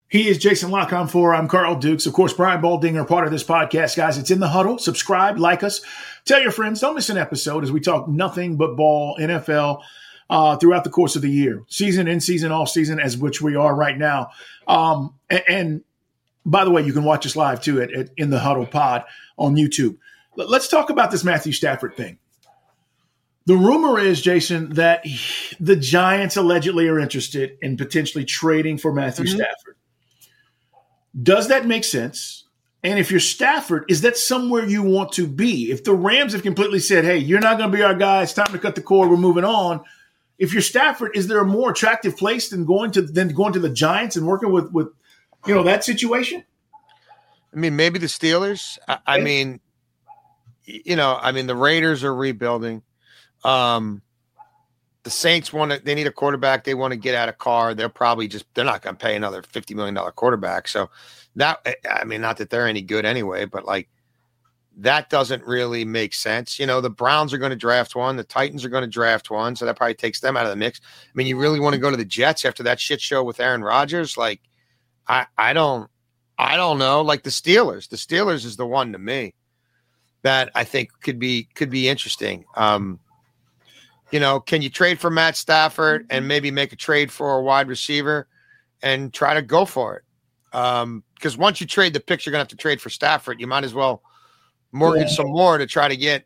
He is Jason Lock. I'm Carl Dukes. Of course, Brian Baldinger, part of this podcast, guys. It's In the Huddle. Subscribe, like us. Tell your friends. Don't miss an episode as we talk nothing but ball, NFL, throughout the course of the year. Season, in season, off season, as which we are right now. And by the way, you can watch us live, too, at In the Huddle Pod on YouTube. Let's talk about this Matthew Stafford thing. The rumor is, Jason, that the Giants allegedly are interested in potentially trading for Matthew Stafford. Does that make sense? And if you're Stafford, is that somewhere you want to be? If the Rams have completely said, hey, you're not going to be our guy, it's time to cut the cord, we're moving on. If you're Stafford, is there a more attractive place than going to the Giants and working with that situation? I mean, maybe the Steelers. I mean, the Raiders are rebuilding. The Saints they need a quarterback. They want to get out of Carr. They're not going to pay another $50 million quarterback. So not that they're any good anyway, but that doesn't really make sense. The Browns are going to draft one. The Titans are going to draft one. So that probably takes them out of the mix. I mean, you really want to go to the Jets after that shit show with Aaron Rodgers? I don't know. Like the Steelers is the one to me that I think could be interesting. Can you trade for Matt Stafford and maybe make a trade for a wide receiver and try to go for it? Because once you trade the picks, you're going to have to trade for Stafford. You might as well mortgage some more to try to get,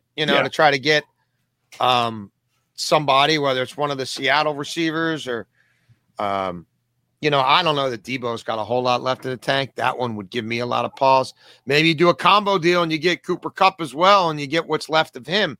somebody, whether it's one of the Seattle receivers or, I don't know that Debo's got a whole lot left in the tank. That one would give me a lot of pause. Maybe you do a combo deal and you get Cooper Kupp as well and you get what's left of him.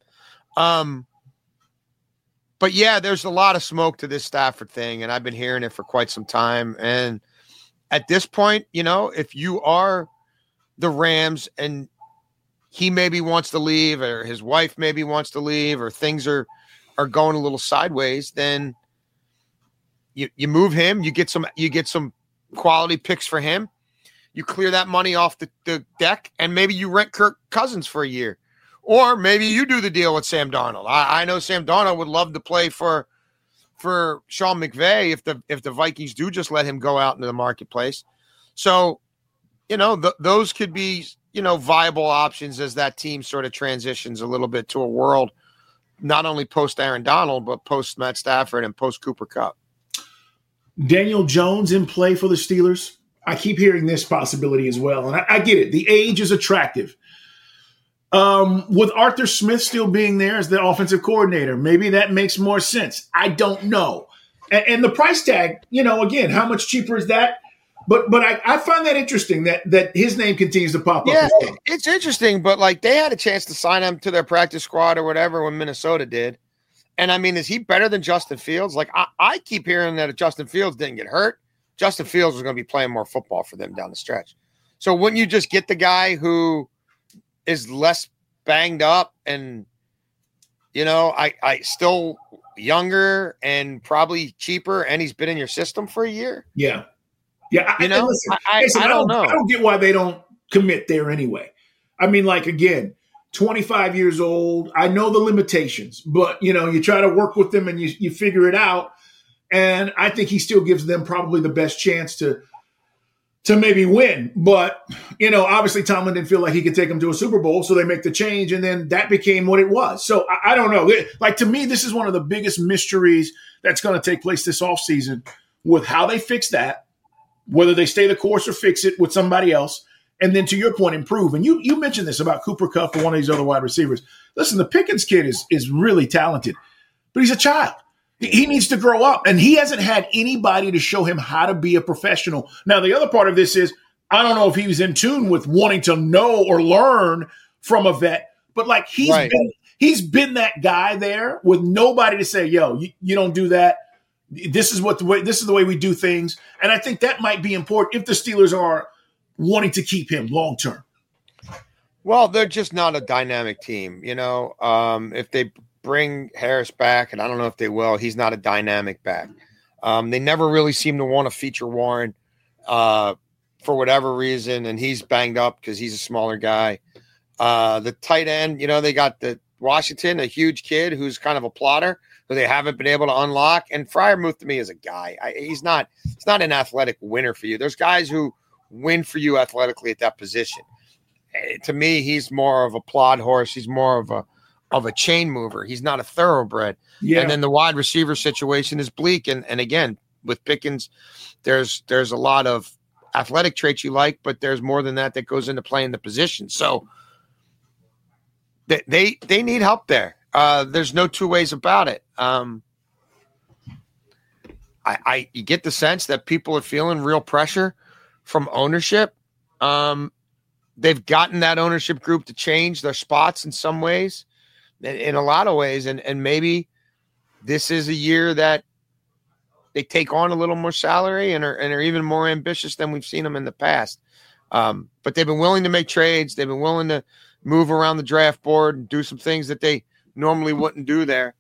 But yeah, there's a lot of smoke to this Stafford thing, and I've been hearing it for quite some time. And at this point, if you are the Rams and he maybe wants to leave or his wife maybe wants to leave or things are going a little sideways, then you move him, you get some quality picks for him. You clear that money off the deck, and maybe you rent Kirk Cousins for a year. Or maybe you do the deal with Sam Darnold. I know Sam Darnold would love to play for Sean McVay if the Vikings do just let him go out into the marketplace. So, those could be, viable options as that team sort of transitions a little bit to a world, not only post Aaron Donald, but post Matt Stafford and post Cooper Kupp. Daniel Jones in play for the Steelers. I keep hearing this possibility as well. And I get it. The age is attractive. With Arthur Smith still being there as the offensive coordinator, maybe that makes more sense. I don't know. And the price tag, again, how much cheaper is that? But I find that interesting that his name continues to pop up. Yeah, it's interesting, but they had a chance to sign him to their practice squad or whatever when Minnesota did. And I mean, is he better than Justin Fields? I keep hearing that if Justin Fields didn't get hurt, Justin Fields was going to be playing more football for them down the stretch. So wouldn't you just get the guy who is less banged up and, I still younger and probably cheaper, and he's been in your system for a year? Yeah. Yeah. I don't know. I don't get why they don't commit there anyway. I mean, again, 25 years old. I know the limitations, but, you try to work with them and you figure it out. And I think he still gives them probably the best chance to maybe win. But, obviously Tomlin didn't feel like he could take them to a Super Bowl, so they make the change, and then that became what it was. So I don't know. To me, this is one of the biggest mysteries that's going to take place this offseason with how they fix that, whether they stay the course or fix it with somebody else, and then to your point, improve. And you mentioned this about Cooper Kupp or one of these other wide receivers. Listen, the Pickens kid is really talented, but he's a child. He needs to grow up, and he hasn't had anybody to show him how to be a professional. Now, the other part of this is I don't know if he was in tune with wanting to know or learn from a vet, but he's been that guy there with nobody to say, yo, you don't do that. This is the way we do things. And I think that might be important if the Steelers are wanting to keep him long term. Well, they're just not a dynamic team. If they bring Harris back, and I don't know if they will, he's not a dynamic back. They never really seem to want to feature Warren for whatever reason, and he's banged up because he's a smaller guy. The tight end, they got the Washington, a huge kid who's kind of a plotter, who they haven't been able to unlock. And Freiermuth to me is a guy. He's not an athletic winner for you. There's guys who win for you athletically at that position. To me, he's more of a plod horse. He's more of a chain mover. He's not a thoroughbred. Yeah. And then the wide receiver situation is bleak. And again, with Pickens, there's a lot of athletic traits you like, but there's more than that goes into playing the position. So they need help there. There's no two ways about it. You get the sense that people are feeling real pressure from ownership. They've gotten that ownership group to change their spots in some ways, in a lot of ways. And maybe this is a year that they take on a little more salary and are even more ambitious than we've seen them in the past. But they've been willing to make trades. They've been willing to move around the draft board and do some things that they normally wouldn't do there.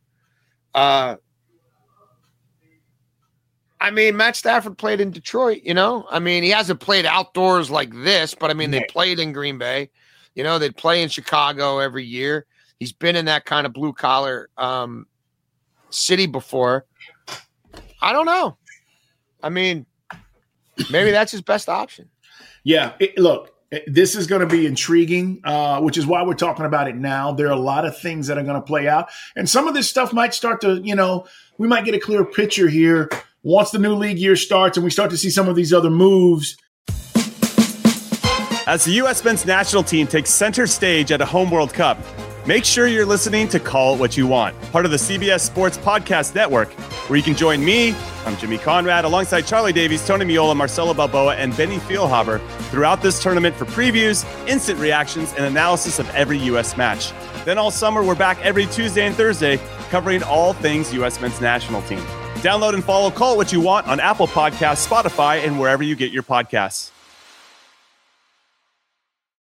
I mean, Matt Stafford played in Detroit, you know? I mean, he hasn't played outdoors like this, but I mean, they played in Green Bay. You know, they'd play in Chicago every year. He's been in that kind of blue-collar city before. I don't know. I mean, maybe that's his best option. Yeah, look, this is going to be intriguing, which is why we're talking about it now. There are a lot of things that are going to play out. And some of this stuff might start to, you know, we might get a clear picture here once the new league year starts and we start to see some of these other moves. As the U.S. men's national team takes center stage at a home World Cup, make sure you're listening to Call It What You Want, part of the CBS Sports Podcast Network, where you can join me, I'm Jimmy Conrad, alongside Charlie Davies, Tony Miola, Marcelo Balboa, and Benny Feilhaber throughout this tournament for previews, instant reactions, and analysis of every U.S. match. Then all summer, we're back every Tuesday and Thursday, covering all things U.S. men's national team. Download and follow Call It What You Want on Apple Podcasts, Spotify, and wherever you get your podcasts.